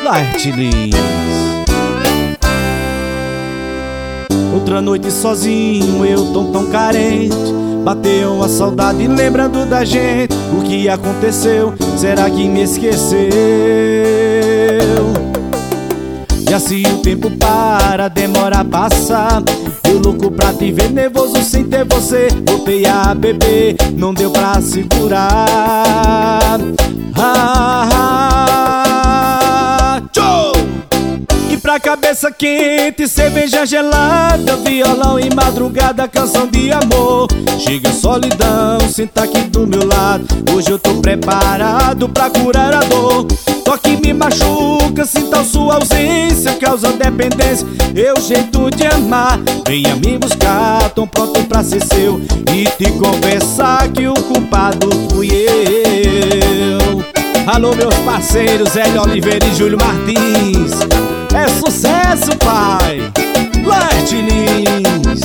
Laerte Lins. Outra noite sozinho, eu tão carente. Bateu a saudade lembrando da gente. O que aconteceu? Será que me esqueceu? E assim o tempo para, demora a passar. Eu louco pra te ver, nervoso sem ter você. Voltei a beber, não deu pra segurar. Tchou! E pra cabeça quente, cerveja gelada, violão e madrugada, canção de amor. Chega a solidão, senta aqui do meu lado. Hoje eu tô preparado pra curar a dor. Toque me machuca, sinta a sua ausência, causa dependência, meu jeito de amar. Venha me buscar, tô pronto pra ser seu e te confessar que o culpado fui eu. Alô meus parceiros, Hélio Oliveira e Júlio Martins. É sucesso, pai! Laerte Lins.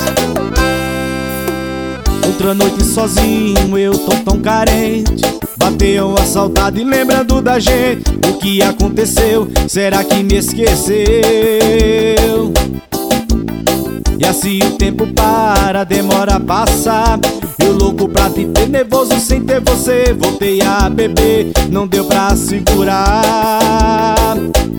Outra noite sozinho, eu tô tão carente. Bateu a saudade lembrando da gente. O que aconteceu? Será que me esqueceu? E assim o tempo para, demora a passar. Eu louco pra te ter, nervoso sem ter você. Voltei a beber, não deu pra segurar.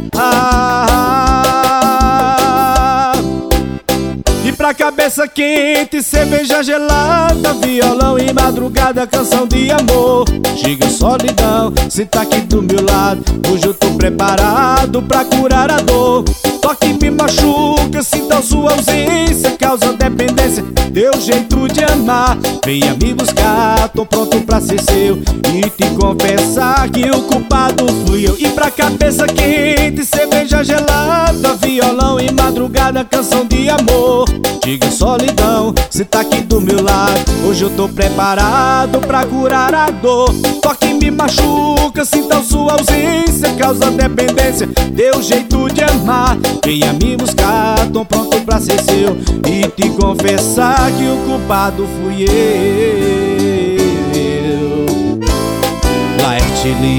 E pra cabeça quente, cerveja gelada, violão e madrugada, canção de amor. Chega a solidão, senta aqui do meu lado. Hoje eu tô preparado pra curar a dor. Toque me machuca, sinta a sua ausência, causa dependência, teu jeito de amar. Venha me buscar, tô pronto pra ser seu e te confessar que o culpado fui eu. E pra cabeça quente, cerveja gelada, violão e madrugada, canção de amor. Diga solidão, cê tá aqui do meu lado. Hoje eu tô preparado pra curar a dor. Toque me machuca, sinta a sua ausência, causa dependência, teu jeito de amar. Venha me buscar, tô pronto pra ser seu e te confessar que o culpado fui eu. Laerte Lins.